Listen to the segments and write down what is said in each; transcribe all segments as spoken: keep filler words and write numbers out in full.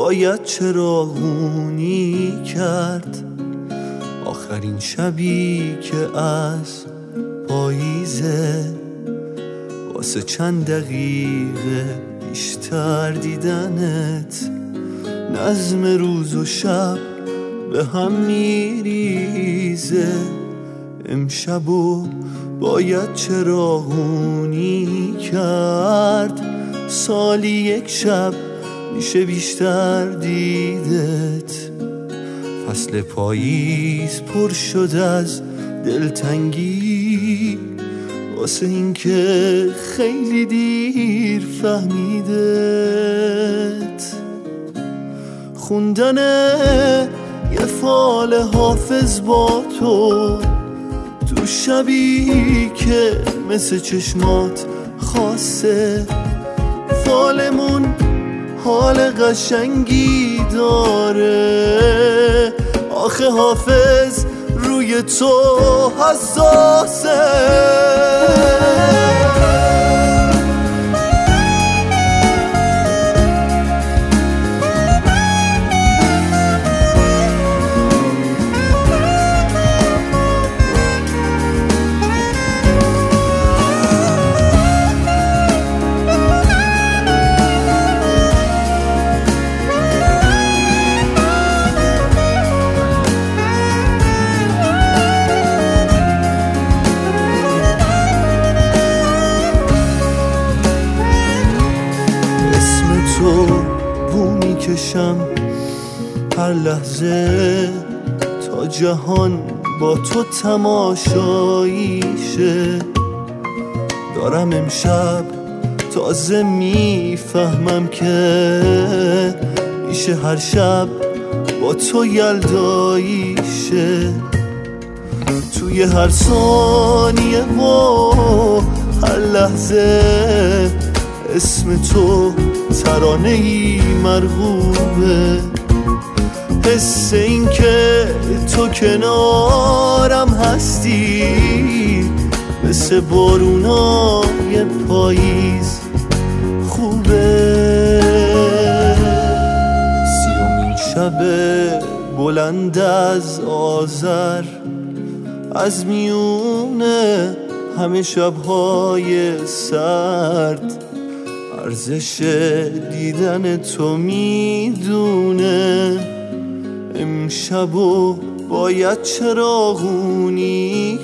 باید چراغونی کرد. آخرین شبی که از پاییزه، واسه چند دقیقه بیشتر دیدنت. نظم روز و شب به هم میریزه. امشبو باید چراغونی کرد. سالی یک شب میشه بیشتر دیدت. فصل پاییز پر شد از دلتنگی، واسه این که خیلی دیر فهمیدت. خوندن یه فال حافظ با تو تو شبی که مثل چشمات خاصه. فالمون حال قشنگی داره، آخه حافظ روی تو حساسه. تو بو میکشم هر لحظه، تا جهان با تو تماشاییشه. دارم امشب تازه میفهمم که میشه هر شب با تو یلداییشه. توی هر ثانیه و هر لحظه اسم تو ترانه‌ای مرغوبه. حس این که تو کنارم هستی مثل بارونای پاییز خوبه. سیومین شب بلند از آذر، از میونه همه شب‌های سرد، ارزش دیدن تو میدونه. امشبو باید چراغونی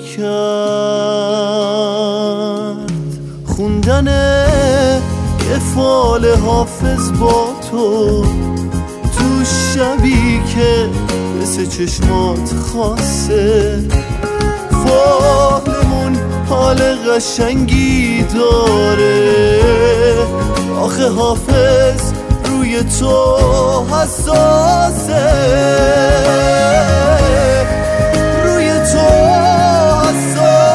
کرد. خوندن یه فال حافظ با تو تو شبی که مثل چشمات خاصه. فالمون حال قشنگی داره، آخه حافظ روی تو حساسه. روی تو حساسه.